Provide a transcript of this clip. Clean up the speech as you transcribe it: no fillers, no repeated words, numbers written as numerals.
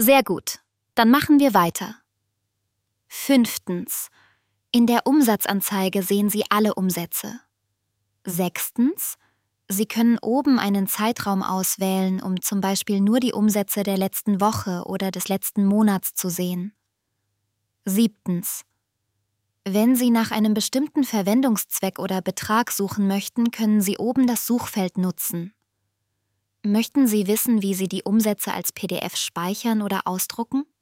Sehr gut. Dann machen wir weiter. 5. In der Umsatzanzeige sehen Sie alle Umsätze. 6. Sie können oben einen Zeitraum auswählen, um zum Beispiel nur die Umsätze der letzten Woche oder des letzten Monats zu sehen. 7. Wenn Sie nach einem bestimmten Verwendungszweck oder Betrag suchen möchten, können Sie oben das Suchfeld nutzen. Möchten Sie wissen, wie Sie die Umsätze als PDF speichern oder ausdrucken?